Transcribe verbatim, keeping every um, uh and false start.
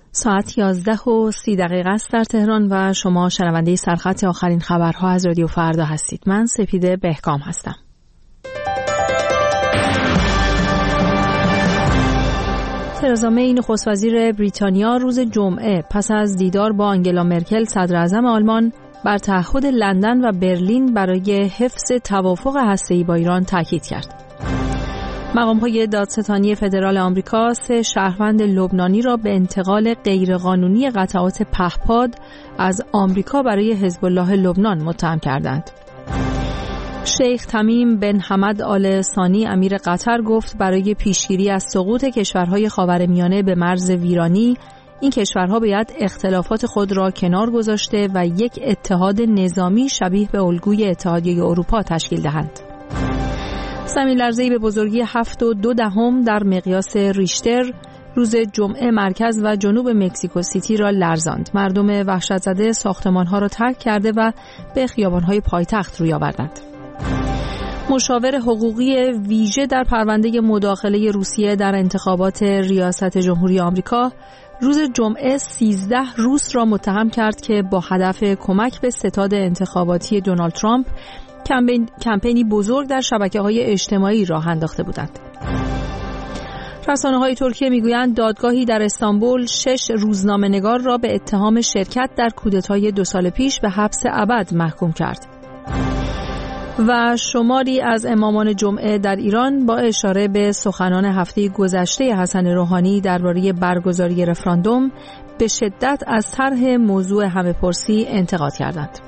ساعت یازده و سی دقیقه است در تهران و شما شنونده سرخط آخرین خبرها از رادیو فردا هستید. من سپیده بهکام هستم. ترزا می نخست وزیر بریتانیا روز جمعه پس از دیدار با آنگلا مرکل صدر اعظم آلمان بر تعهد لندن و برلین برای حفظ توافق هسته‌ای با ایران تاکید کرد. مقام‌های دادستانی فدرال آمریکا سه شهروند لبنانی را به انتقال غیرقانونی قطعات پهپاد از آمریکا برای حزب الله لبنان متهم کردند. شیخ تمیم بن حمد آل ثانی امیر قطر گفت برای پیشگیری از سقوط کشورهای خاورمیانه به مرز ویرانی، این کشورها باید اختلافات خود را کنار گذاشته و یک اتحاد نظامی شبیه به الگوی اتحادیه اروپا تشکیل دهند. زمین لرزه‌ای به بزرگی هفت و دو دهم در مقیاس ریشتر روز جمعه مرکز و جنوب مکزیکو سیتی را لرزاند. مردم وحشت زده ساختمان‌ها را ترک کرده و به خیابان‌های پایتخت روی آوردند. مشاور حقوقی ویژه در پرونده مداخله روسیه در انتخابات ریاست جمهوری آمریکا روز جمعه سیزده روس را متهم کرد که با هدف کمک به ستاد انتخاباتی دونالد ترامپ کمپین، کمپینی بزرگ در شبکه‌های اجتماعی راه انداخته بودند. رسانه‌های ترکیه میگویند دادگاهی در استانبول شش روزنامه‌نگار را به اتهام شرکت در کودتای دو سال پیش به حبس ابد محکوم کرد. و شماری از امامان جمعه در ایران با اشاره به سخنان هفته گذشته حسن روحانی درباره برگزاری رفراندوم به شدت از طرح موضوع همه‌پرسی انتقاد کردند.